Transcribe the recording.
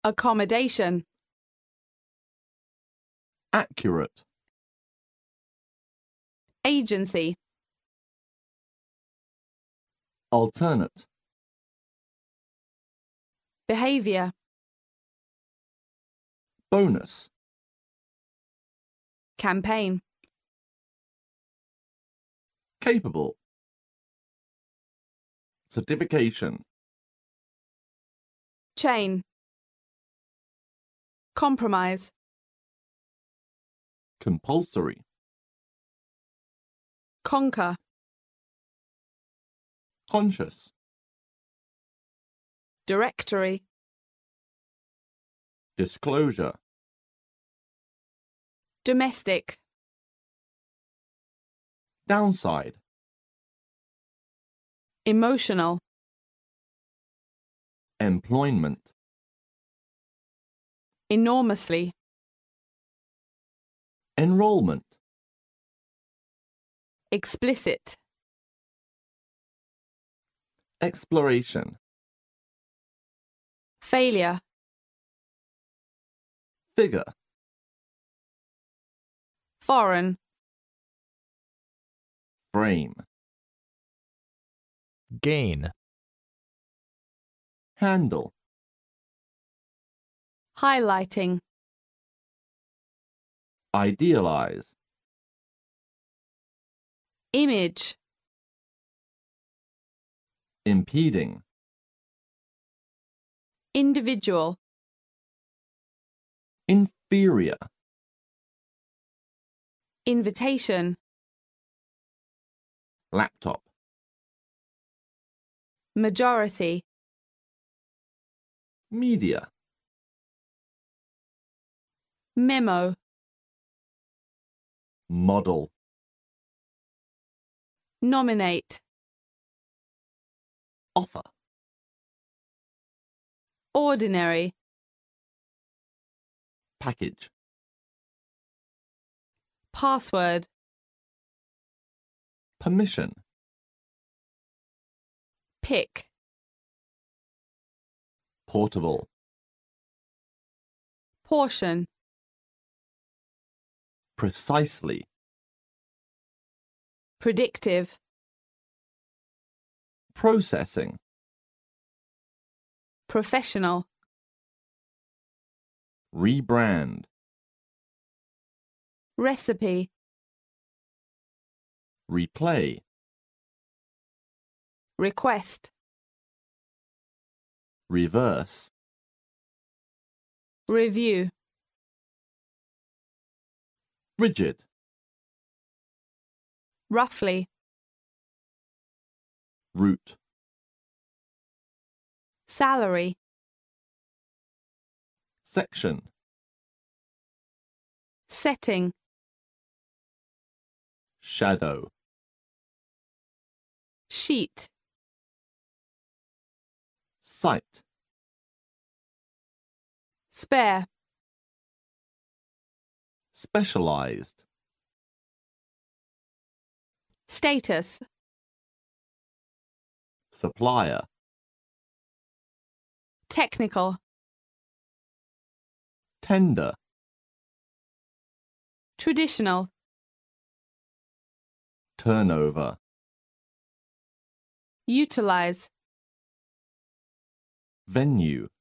Accommodation. Accurate. Agency. Alternate. Behavior. Bonus. Campaign. Capable. Certification. Chain. Compromise. Compulsory. Conquer. Conscious. Directory. Disclosure. Domestic. Downside. Emotional. Employment. Enormously. Enrollment. Explicit. Exploration. Failure. Figure. Foreign. Frame. Gain. Handle. Highlighting. Idealize. Image. Impeding. Individual. Inferior. Invitation. Laptop. Majority. Media. Memo. Model. Nominate. Offer. Ordinary. Package. Password. Permission. Pick. Portable. Portion. Precisely. Predictive. Processing. Professional. Rebrand. Recipe. Replay. Request. Reverse. Review. Rigid. Roughly. Route. Salary. Section. Setting. Shadow. Sheet. Site. Spare. Specialized. Status. Supplier. Technical. Tender. Traditional. Turnover. Utilize. Venue.